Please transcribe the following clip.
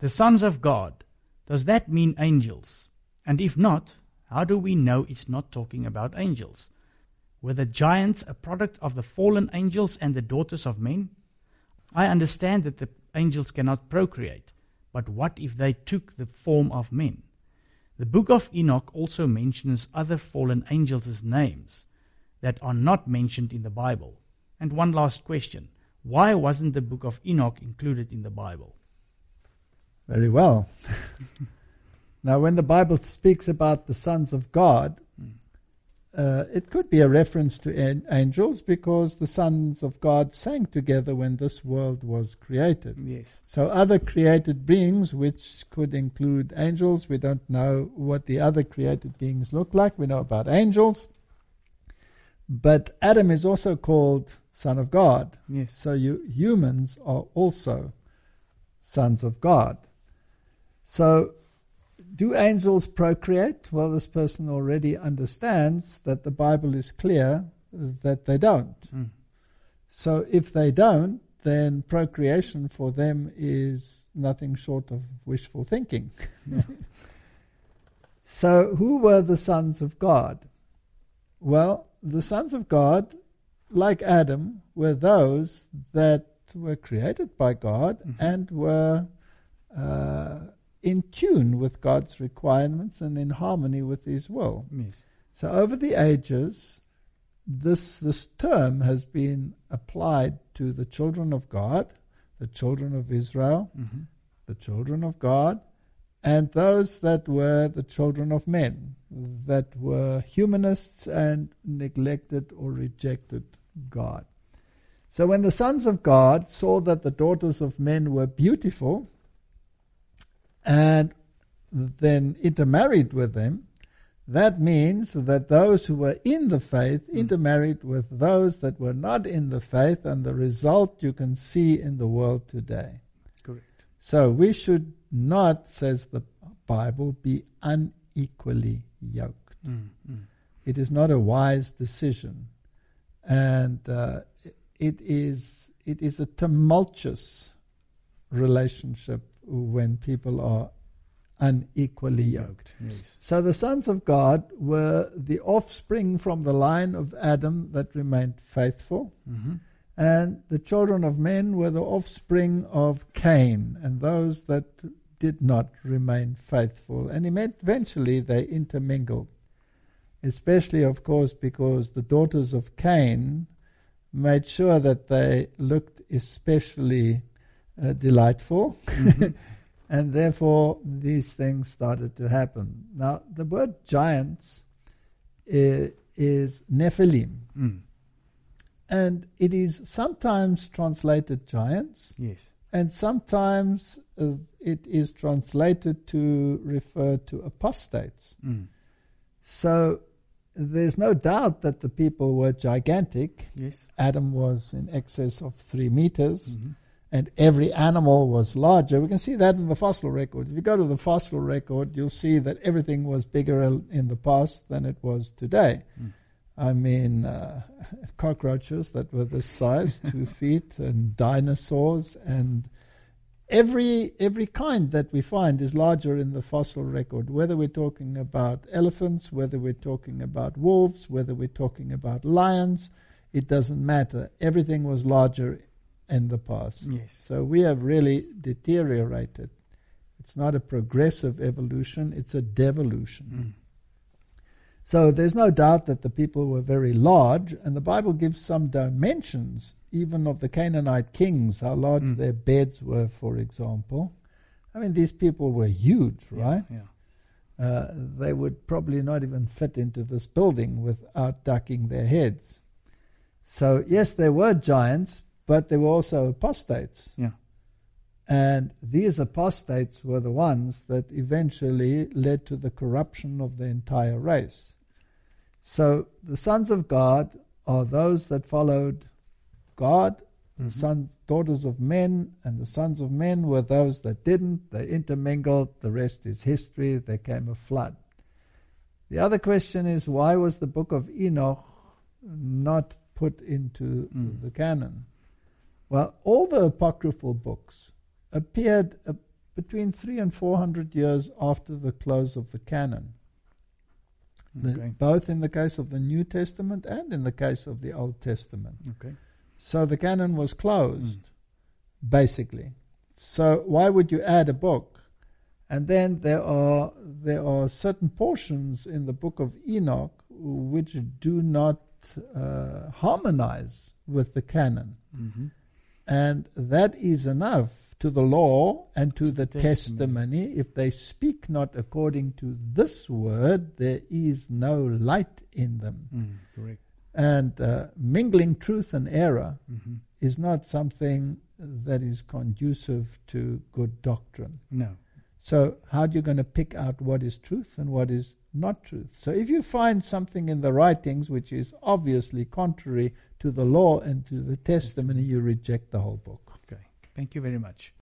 The sons of God, does that mean angels? And if not, how do we know it's not talking about angels? Were the giants a product of the fallen angels and the daughters of men? I understand that the angels cannot procreate, but what if they took the form of men? The book of Enoch also mentions other fallen angels' names that are not mentioned in the Bible. And one last question. Why wasn't the book of Enoch included in the Bible? Very well. Now, when the Bible speaks about the sons of God, it could be a reference to angels, because the sons of God sang together when this world was created. Yes. So other created beings, which could include angels, we don't know what the other created beings look like. We know about angels. But Adam is also called son of God. Yes. So humans are also sons of God. So do angels procreate? Well, this person already understands that the Bible is clear that they don't. So if they don't, then procreation for them is nothing short of wishful thinking. So who were the sons of God? Well, the sons of God, like Adam, were those that were created by God and were in tune with God's requirements and in harmony with His will. Yes. So over the ages, this term has been applied to the children of God, the children of Israel, the children of God, and those that were the children of men, that were humanists and neglected or rejected God. So when the sons of God saw that the daughters of men were beautiful, and then intermarried with them, that means that those who were in the faith intermarried with those that were not in the faith, and the result you can see in the world today. Correct. So we should not, says the Bible, be unequally yoked. It is not a wise decision, and it is a tumultuous relationship when people are unequally yoked. Yes. So the sons of God were the offspring from the line of Adam that remained faithful, and the children of men were the offspring of Cain and those that did not remain faithful. And eventually they intermingled, especially, of course, because the daughters of Cain made sure that they looked especially delightful, and therefore these things started to happen. Now, the word giants is Nephilim, and it is sometimes translated giants, Yes. and sometimes it is translated to refer to apostates. So there's no doubt that the people were gigantic. Yes. Adam was in excess of 3 meters. And every animal was larger. We can see that in the fossil record. If you go to the fossil record, you'll see that everything was bigger in the past than it was today. I mean, cockroaches that were this size, 2 feet, and dinosaurs, and every kind that we find is larger in the fossil record, whether we're talking about elephants, whether we're talking about wolves, whether we're talking about lions, it doesn't matter. Everything was larger in the past. Yes. So we have really deteriorated. It's not a progressive evolution, it's a devolution. So there's no doubt that the people were very large, and the Bible gives some dimensions, even of the Canaanite kings, how large their beds were, for example. I mean, these people were huge, right? Yeah. They would probably not even fit into this building without ducking their heads. So yes, there were giants, but there were also apostates. Yeah. And these apostates were the ones that eventually led to the corruption of the entire race. So the sons of God are those that followed God, the daughters of men, and the sons of men were those that didn't. They intermingled. The rest is history. There came a flood. The other question is, why was the book of Enoch not put into the canon? Well, all the apocryphal books appeared between 300 and 400 years after the close of the canon. Okay. Both in the case of the New Testament and in the case of the Old Testament. Okay. So the canon was closed, basically. So why would you add a book? And then there are certain portions in the book of Enoch which do not harmonize with the canon. Mm-hmm. And that is enough to the law and to the testimony. testimony. If they speak not according to this word, there is no light in them. Correct. And mingling truth and error Mm-hmm. is not something that is conducive to good doctrine. No. So how are you going to pick out what is truth and what is not truth? So if you find something in the writings which is obviously contrary to the law and to the testimony, you reject the whole book. Okay. Thank you very much.